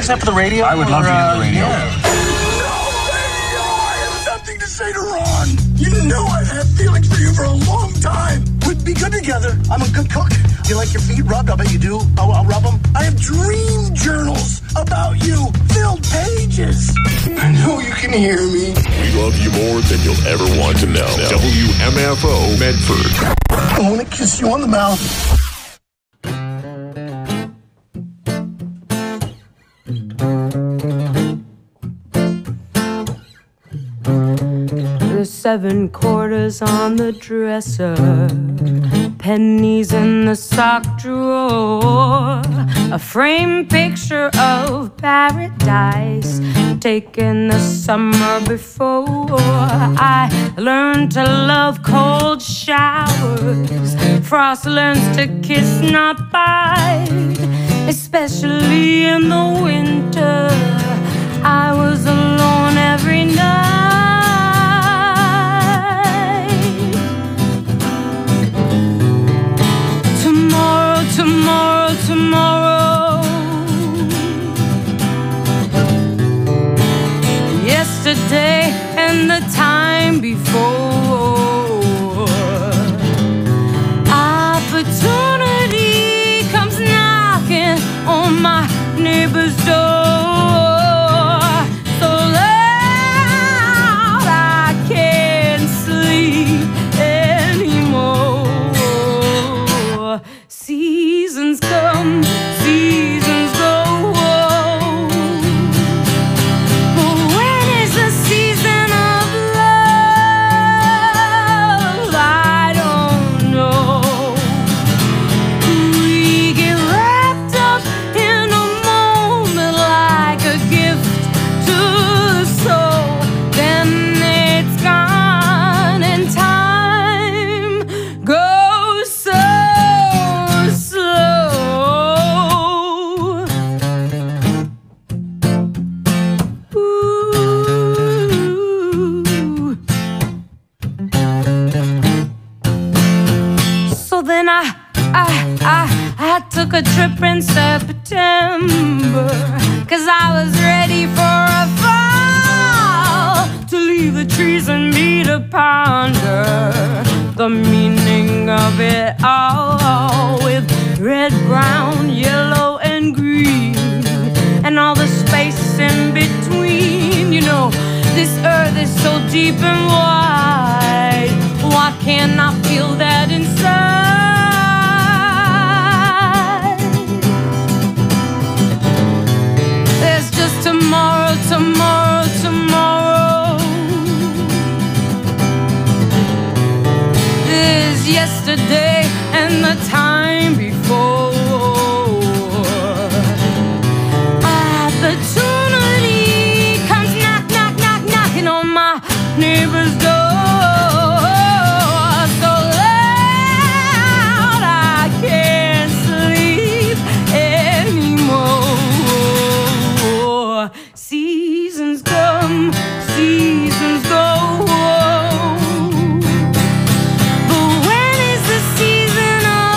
except for the radio? I would love to hear the radio. Yeah. I have something to say to Ron. You know I've had feelings for you for a long time. We'd be good together. I'm a good cook. You like your feet rubbed? I bet you do. I'll rub them. I have dream journals about you. Filled pages. I know you can hear me. We love you more than you'll ever want to know. WMFO Medford. I want to kiss you on the mouth. There's 7 quarters on the dresser, pennies in the sock drawer, a framed picture of paradise taken the summer before. I learned to love cold showers. Frost learns to kiss, not bite, especially in the winter. I was alone every night. Tomorrow, tomorrow. Yesterday and the time before. Opportunity comes knocking on my neighbor's door. So loud I can't sleep anymore. Seasons come, seasons go. But when is the season of love? I don't know. We get wrapped up in a moment like a gift to the soul. Then it's gone and time goes so slow. Ooh. So then I took a trip in September, 'cause I was ready for a fall, to leave the trees and me to ponder the meaning of it all, with red, brown, yellow, and green, and all the space in between. You know, this earth is so deep and wide. Why can't I feel that inside? There's just tomorrow, tomorrow, tomorrow. There's yesterday and the time before. Opportunity comes knock, knock, knock, knocking on my neighbor's door. So loud I can't sleep anymore. Seasons come, seasons go. But when is the season of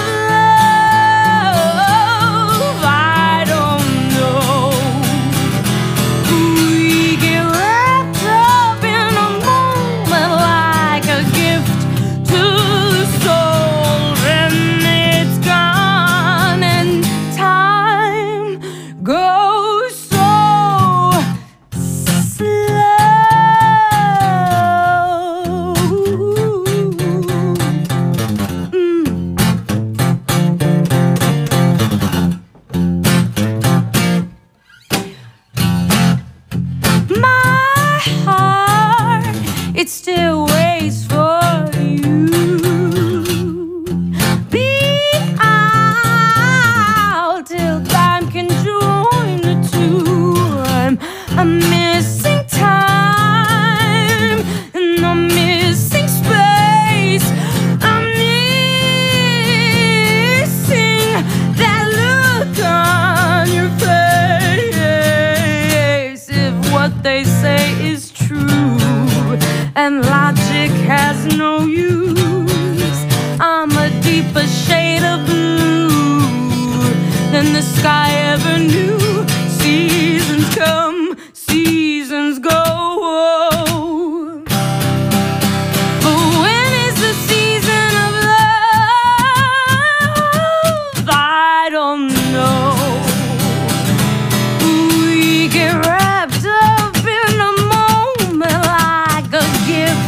love? I don't know. We get wrapped up in a moment like a gift to the soul. Then it's gone and time goes so slow. My heart, it still waits for you. Be out till time can join the two. I'm missing time and I'm missing space. I'm missing that look on your face. If what they say is true and logic has no use, I'm a deeper shade of blue than the sky ever knew. Seasons come, seasons go. But when is the season of love? I don't know. We get wrapped up in a moment like a gift.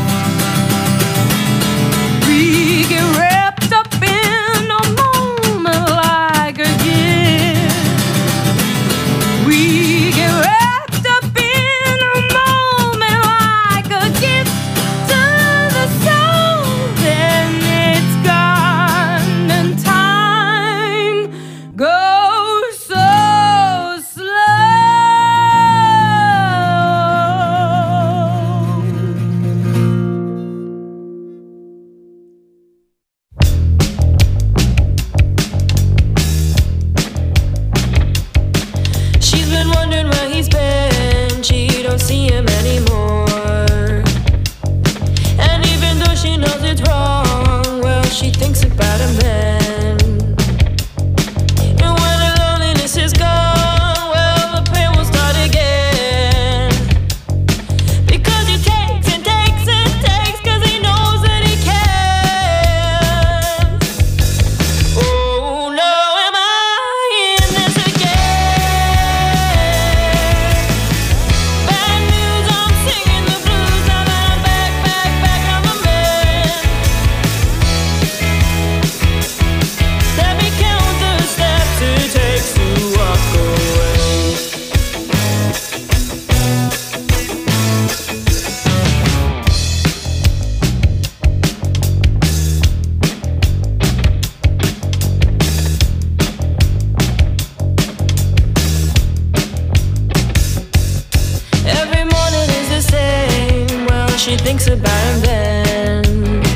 We get wrapped up in a moment like a gift. We get wrapped up in a moment like a gift to the soul. Then it's gone and time goes so slow. She's been wondering where he's been. She don't see him anymore. And even though she knows it's wrong, well, she thinks about him then. And when the loneliness is gone, well, the pain will start again. Because he takes and takes and takes, 'cause he knows that he can. Oh no, am I in this again? Bad news, I'm singing the blues. Now that I'm back, I'm a man. Let me count the steps it takes to walk away. Every morning is the same. Well, she thinks about him then.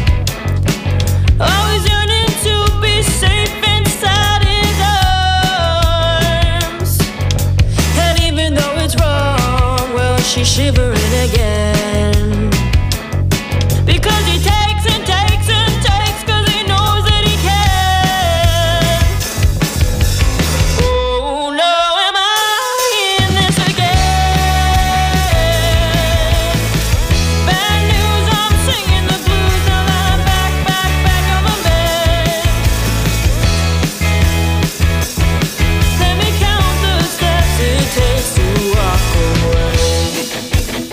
Always yearning to be safe inside his arms. And even though it's wrong, well, she's shivering again. Because he takes and takes and takes, 'cause he knows that he can. Oh no, am I in this again? Bad news, I'm singing the blues. Now that I'm back, I'm a man. Let me count the steps it takes to walk away.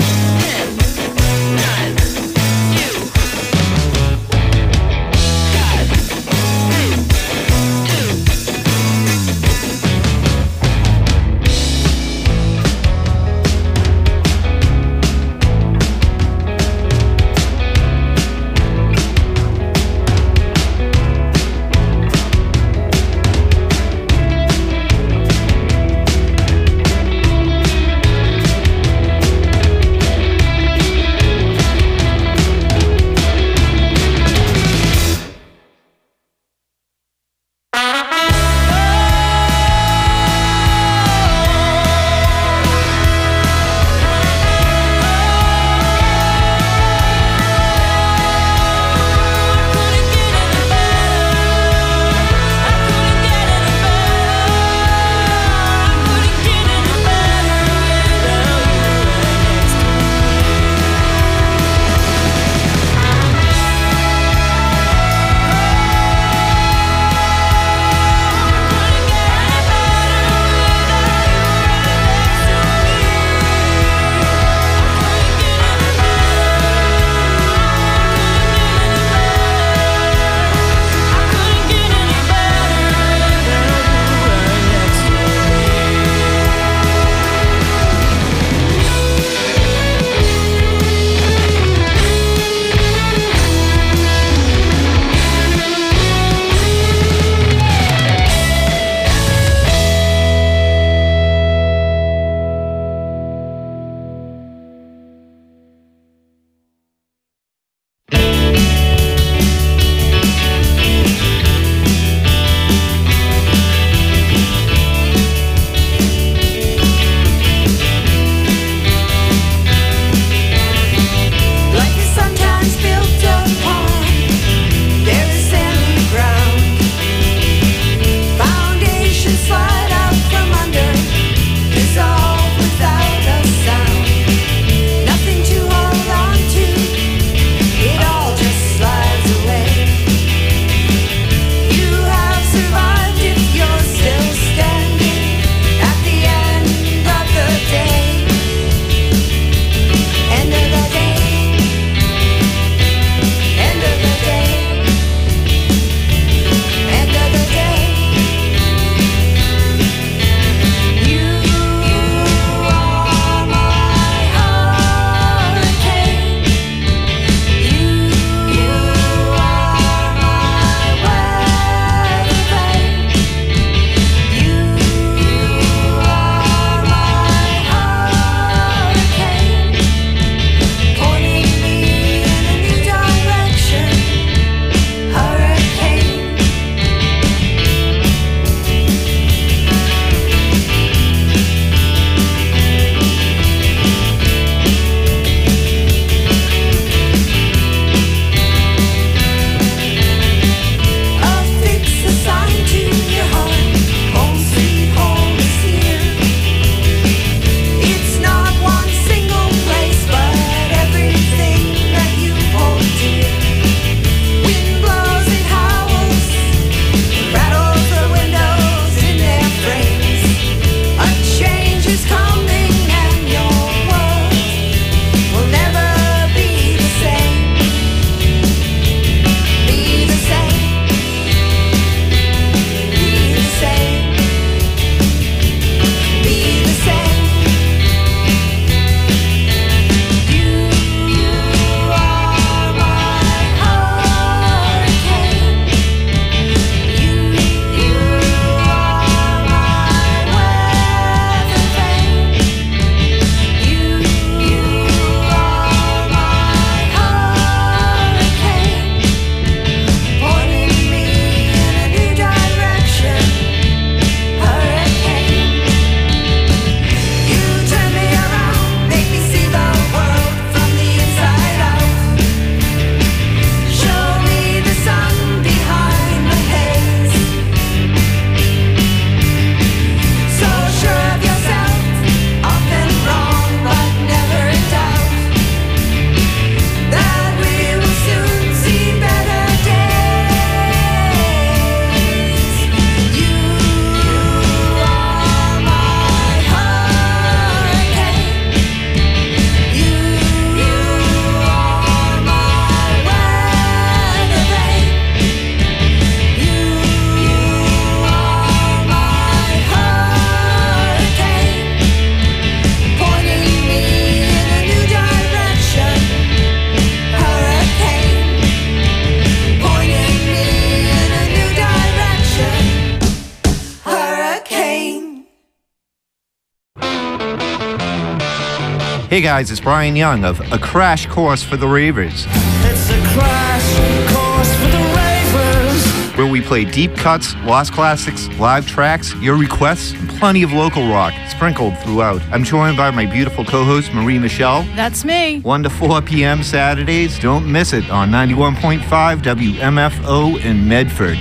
Hey guys, it's Brian Young of A Crash Course for the Ravers. It's a crash course for the ravers. Where we play deep cuts, lost classics, live tracks, your requests, and plenty of local rock sprinkled throughout. I'm joined by my beautiful co-host, Marie Michelle. That's me. 1 to 4 p.m. Saturdays. Don't miss it on 91.5 WMFO in Medford.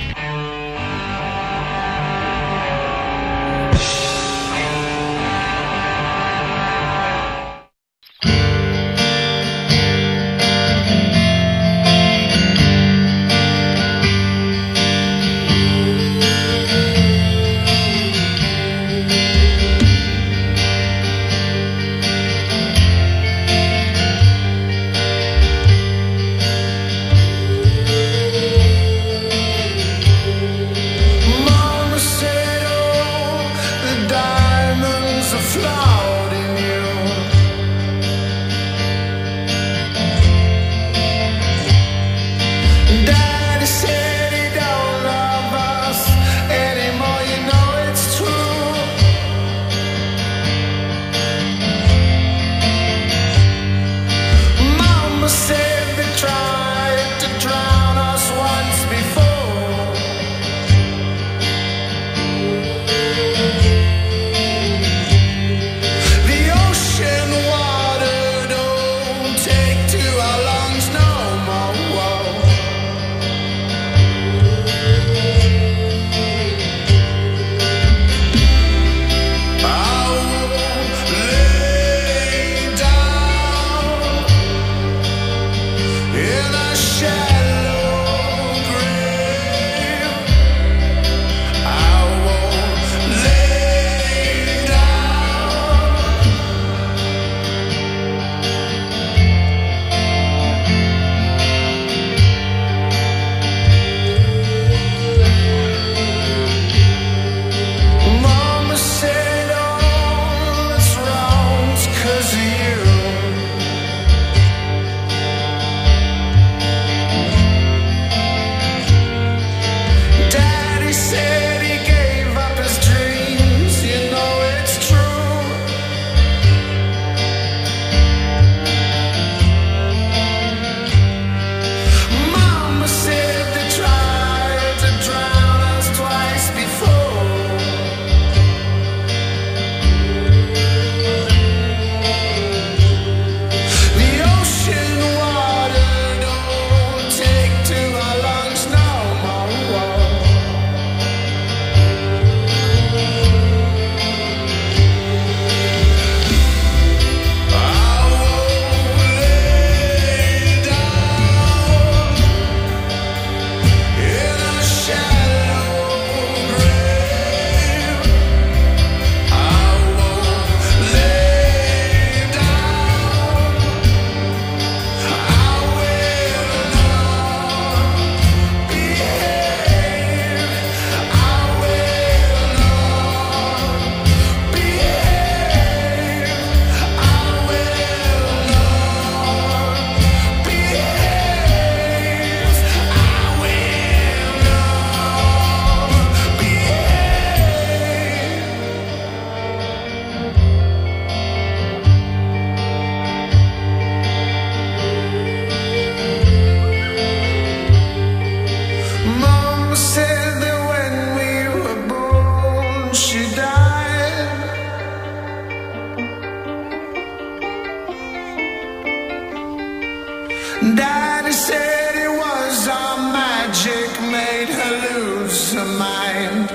Daddy said it was our magic made her lose her mind.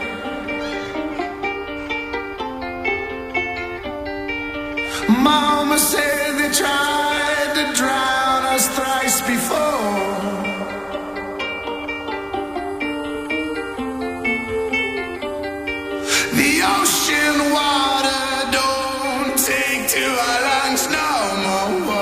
Mama said they tried to drown us thrice before. The ocean water don't take to our lungs no more.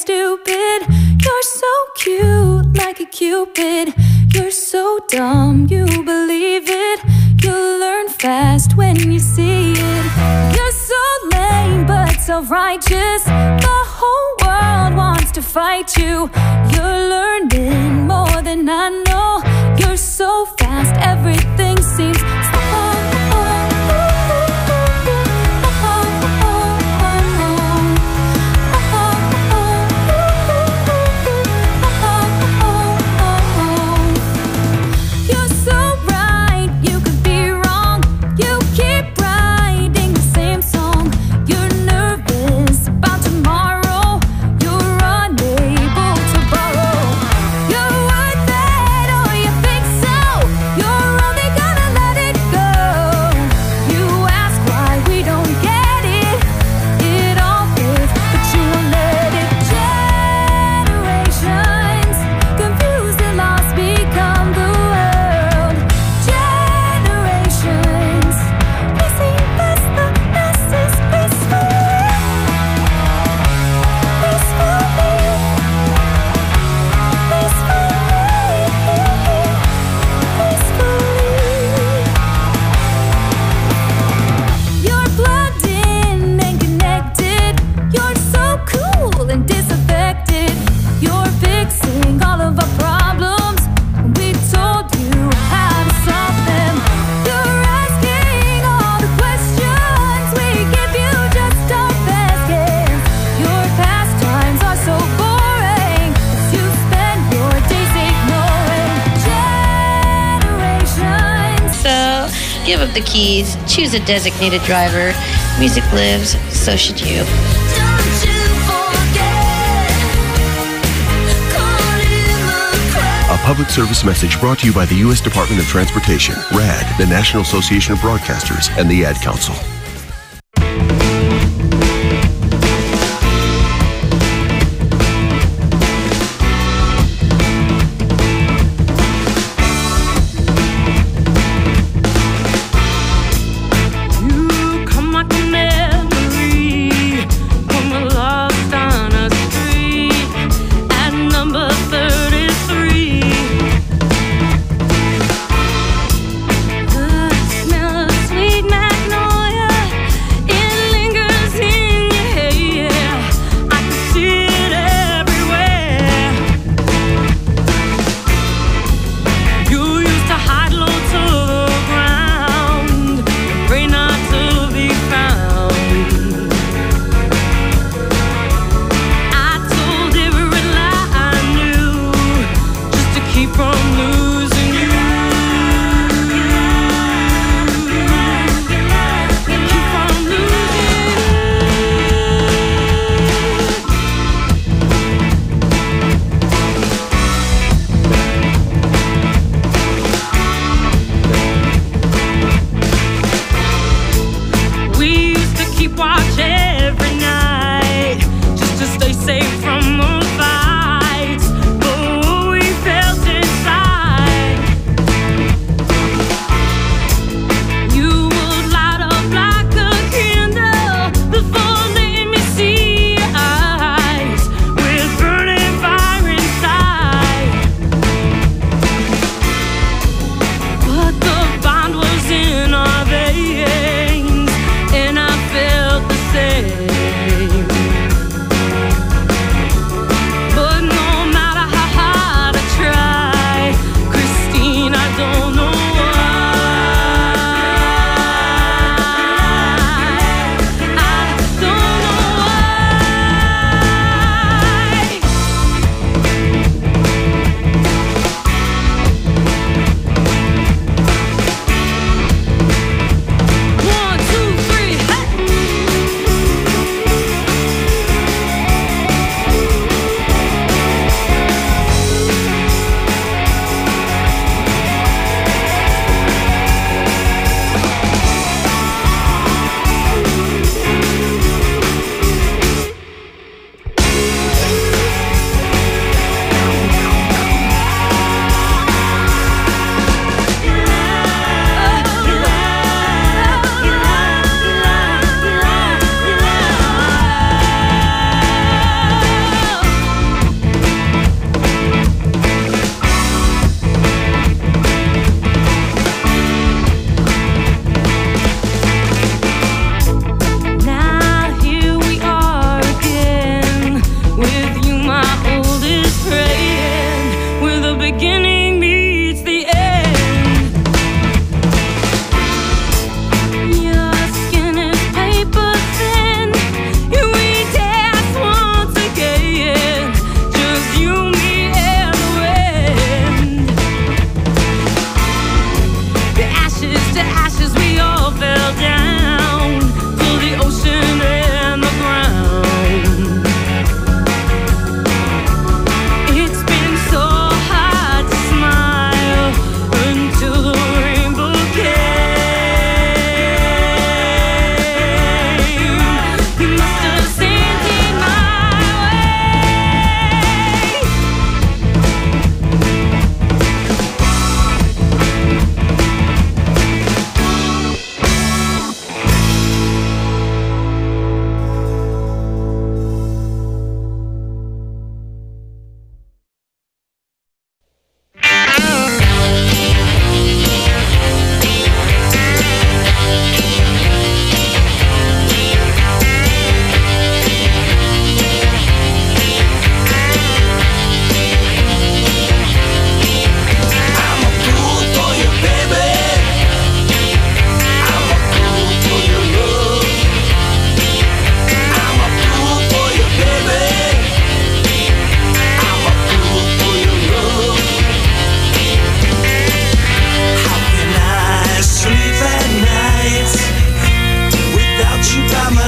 stupid. You're so cute, like a cupid. You're so dumb, you believe it. You'll learn fast when you see it. You're so lame, but self-righteous. The whole world wants to fight you. You're learning more than I know. You're so fast, everything seems give up the keys, choose a designated driver. Music lives, so should you. A public service message brought to you by the U.S. Department of Transportation, RAD, the National Association of Broadcasters, and the Ad Council. Sweet magnolia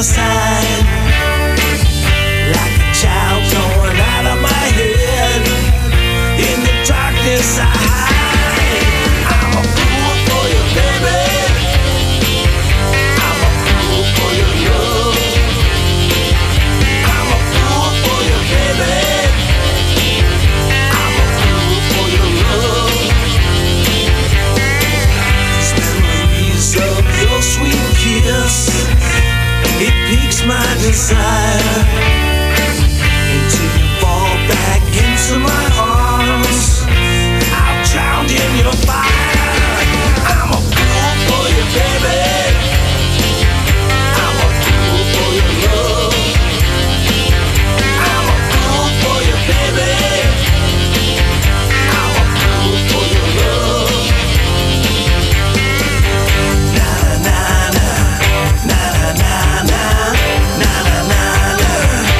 side, like a child torn out of my head. In the darkness I hide. I'm a fool for you, baby. I'm a fool for your love. I'm a fool for you, baby. I'm a fool for your love. These memories of your sweet kiss, it piques my desire until you fall back into my arms. I'll drown in your fire. I'm a fool for you, baby. I'm a fool for your love. I'm a fool for you, baby. I'm a fool for your love. Na na na na na na na na na na.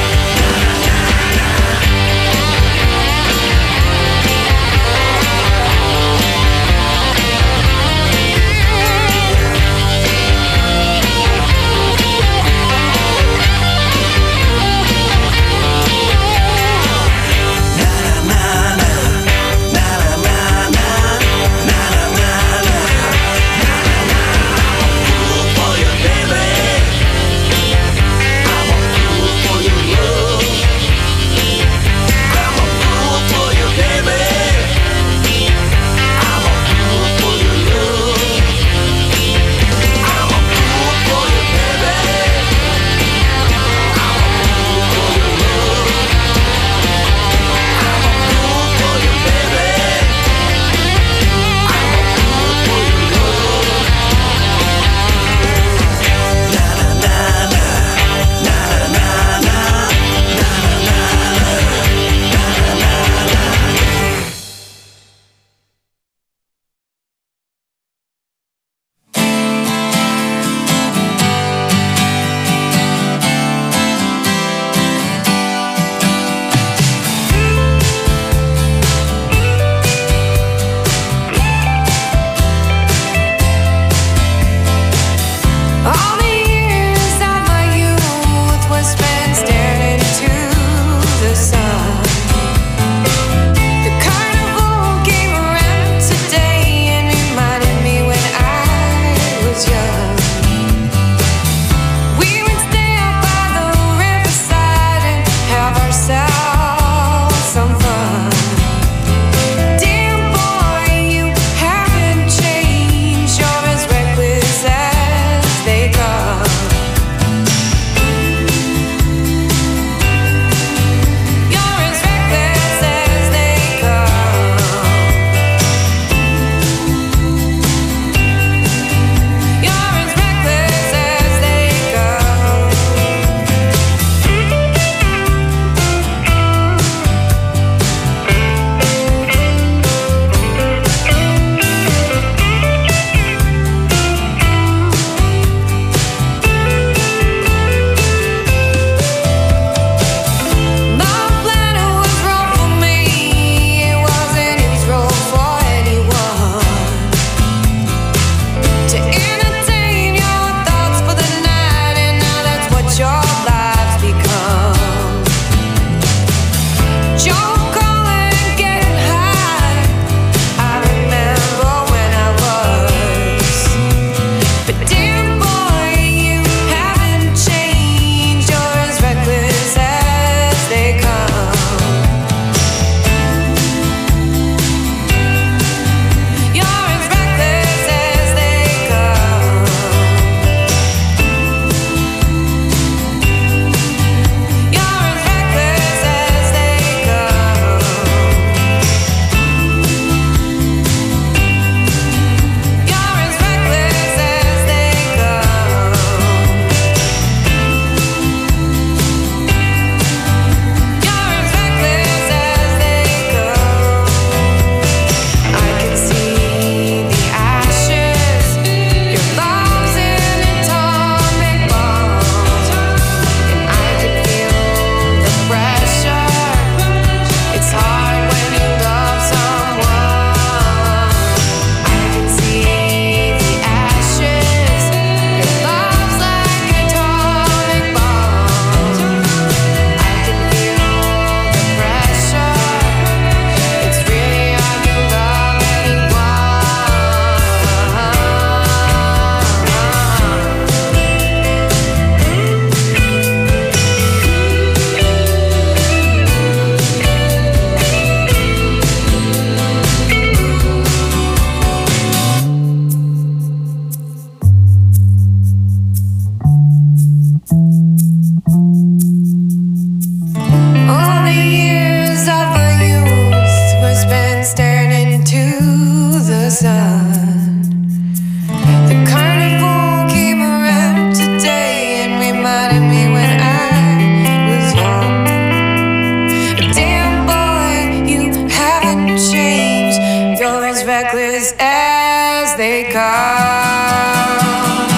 as they come.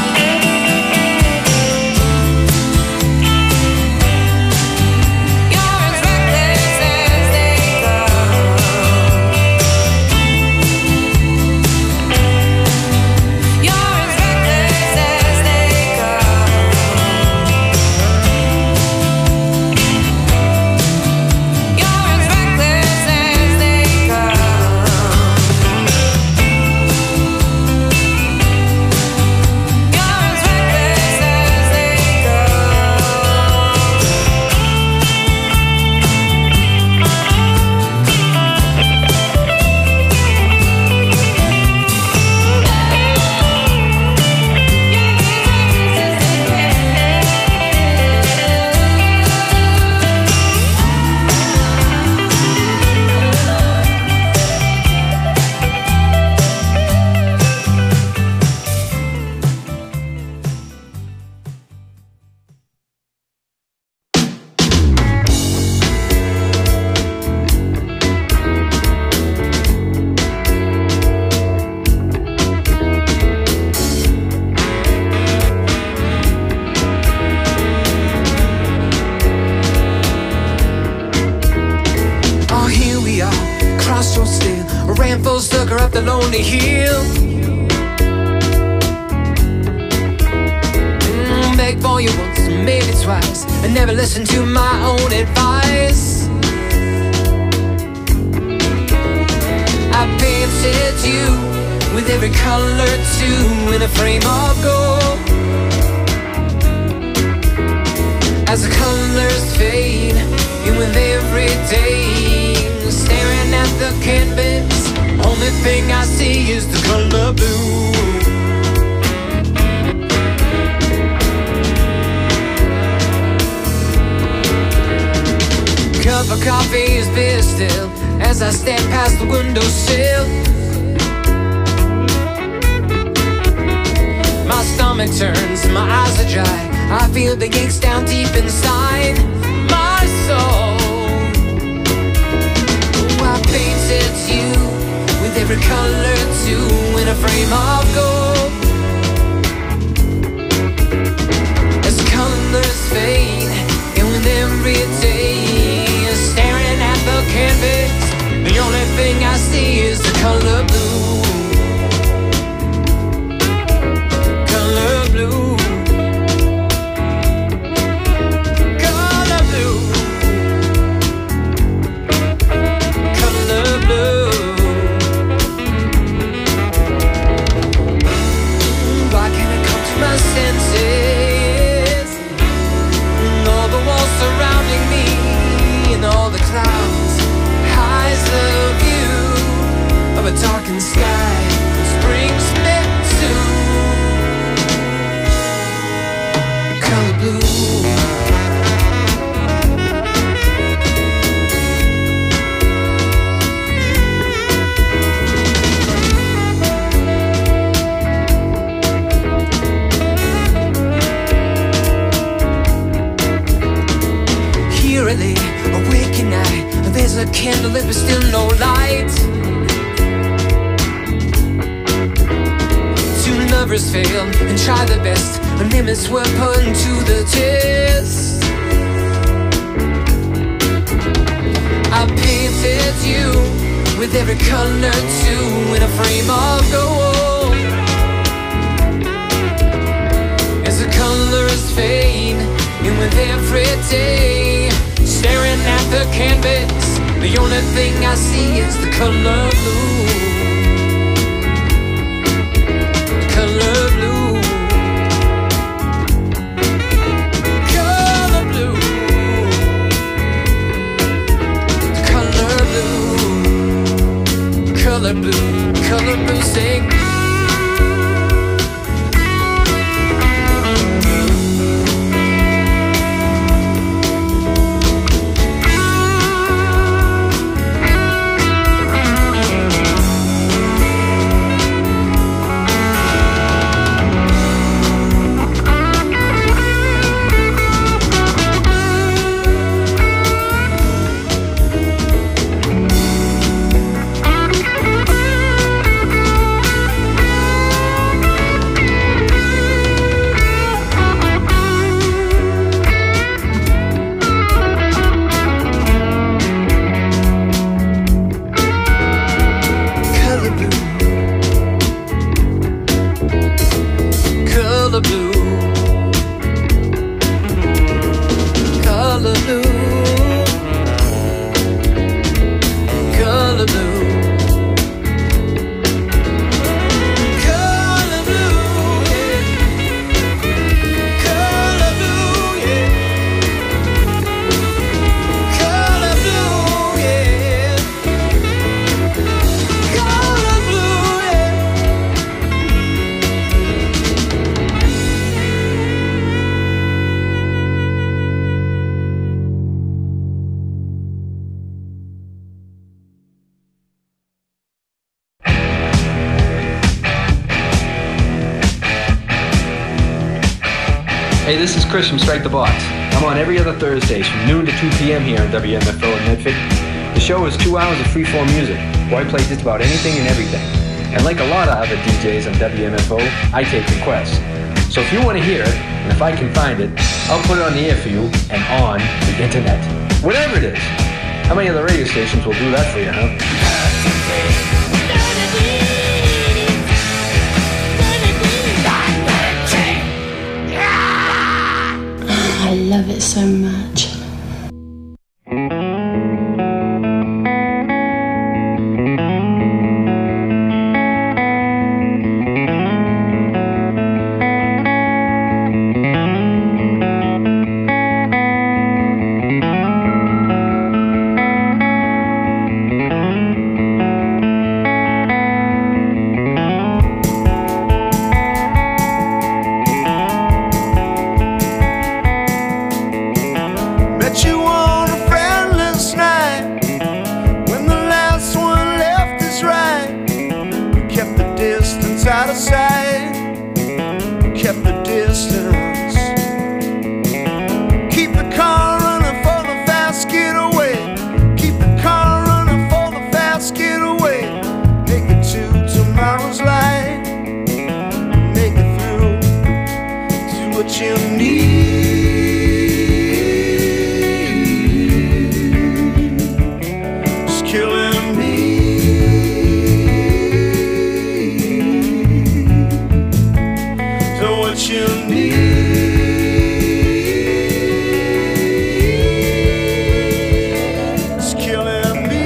lonely hill. Beg for you once, maybe twice, and never listen to my own advice. I painted you with every color too in a frame of gold. As the colors fade, and with every day, staring at the canvas, only thing I see is the color blue. Cup of coffee is beer still as I step past the windowsill. My stomach turns, my eyes are dry, I feel the aches down deep inside my soul. Oh, I painted you with every color too in a frame of gold. As colors fade, and with every day, staring at the canvas, the only thing I see is the color blue. Color blue. Color blue. Color blue. Why can't I come to my senses? All the walls surrounding me, and all the clouds hides the view of a darkened sky, which brings me to color blue. Here I lay, awake at night. There's a candle lit but still no light. Two lovers fail and try their best, and limits were put to the test. I painted you with every color too in a frame of gold. As the colors fade, and with every day, staring at the canvas, the only thing I see is the color blue. Color blue. Color blue. Color blue. Color blue. Color blue, sing. Chris from Strike the Box. I'm on every other Thursdays from noon to 2 p.m. here on WMFO in Medford. The show is 2 hours of freeform music, where I play just about anything and everything. And like a lot of other DJs on WMFO, I take requests. So if you want to hear it, and if I can find it, I'll put it on the air for you and on the internet. Whatever it is. How many other radio stations will do that for you, huh? I love it so much. Out of sight, kept the distance. Keep the car running for the fast getaway. Keep the car running for the fast getaway. Make it to tomorrow's light. Make it through to what you need. It's killing me. You need. It's killing me.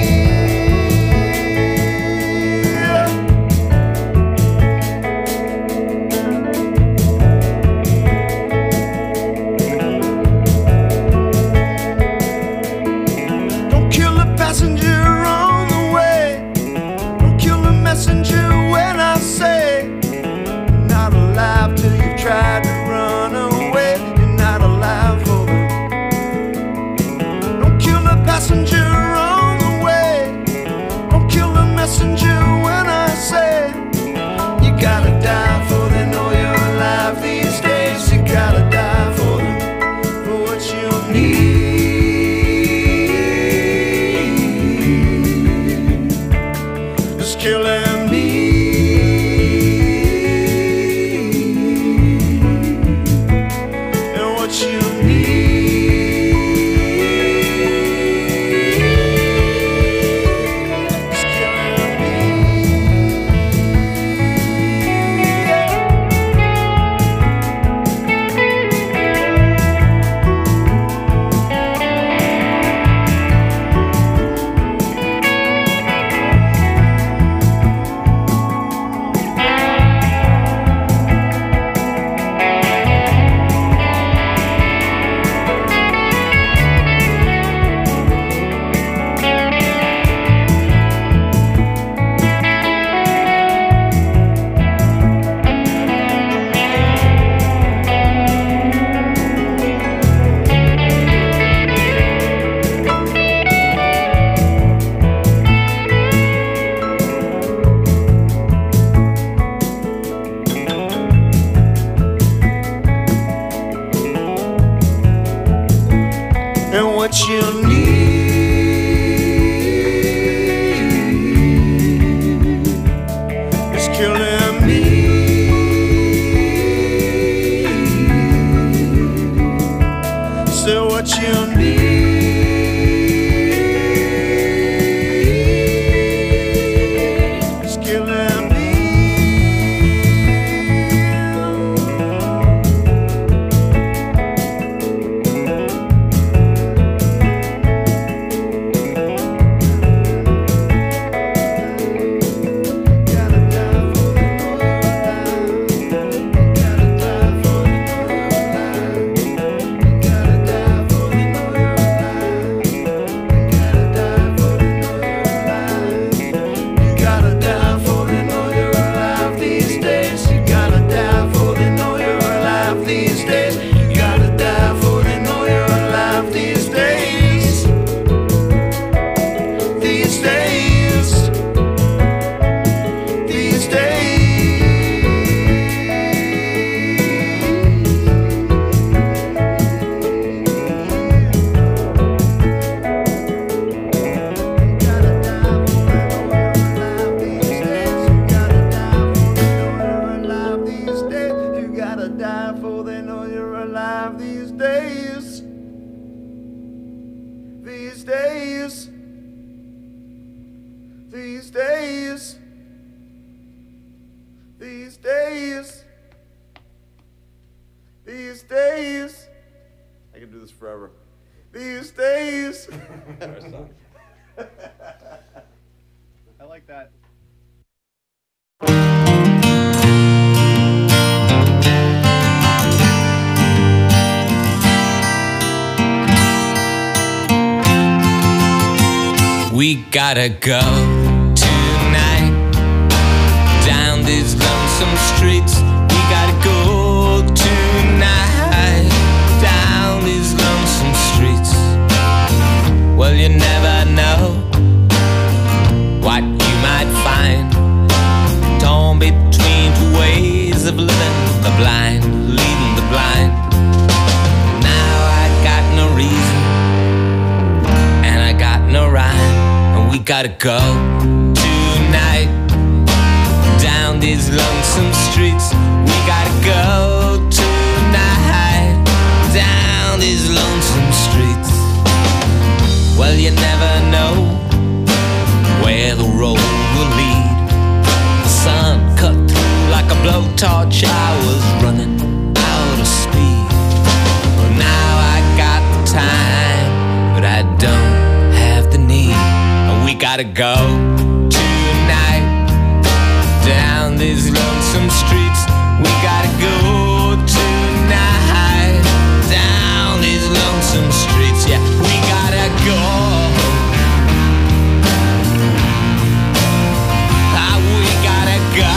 Don't kill the passenger on the way. Don't kill the messenger when I say not alive till you've tried to run away. You're not alive for them. Don't kill the passenger on the way. Don't kill the messenger when I say you gotta die for them. Know you're alive these days. You gotta die for them, for what you need. It's killing me. And what you need is killing me. So what you need is killing me. could do this forever. These days. I like that. We gotta go tonight down these lonesome streets. We gotta go tonight down these lonesome streets. Well, you never know what you might find torn between two ways of living, the blind leading the blind. Now I got no reason and I got no rhyme. We gotta go tonight down these lonesome streets. We gotta go tonight down these lonesome streets. Well, you never know where the road will lead. The sun cut through like a blowtorch. I was running out of speed. Well, now I got the time, but I don't have the need. We gotta go tonight down these lonesome streets. We gotta go tonight down these lonesome streets. Yeah, we gotta go. We gotta go.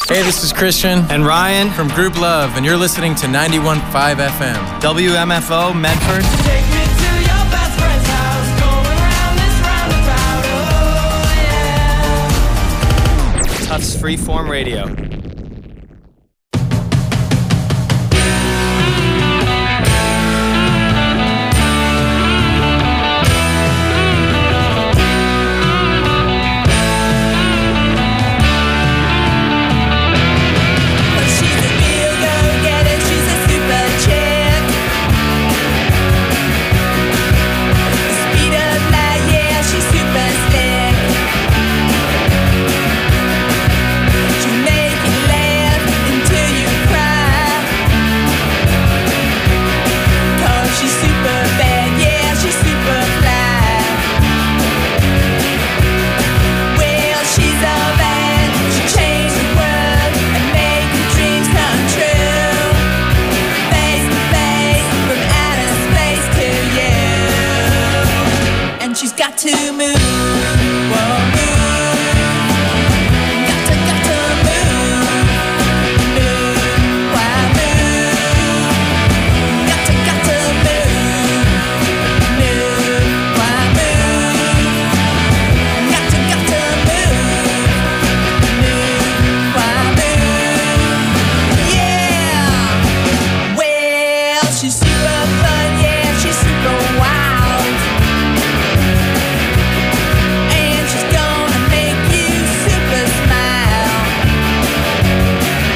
Hey, this is Christian and Ryan from Group Love, and you're listening to 91.5 FM. WMFO, Medford. Take me to your best friend's house, going round this roundabout, oh yeah. Tufts Freeform Radio.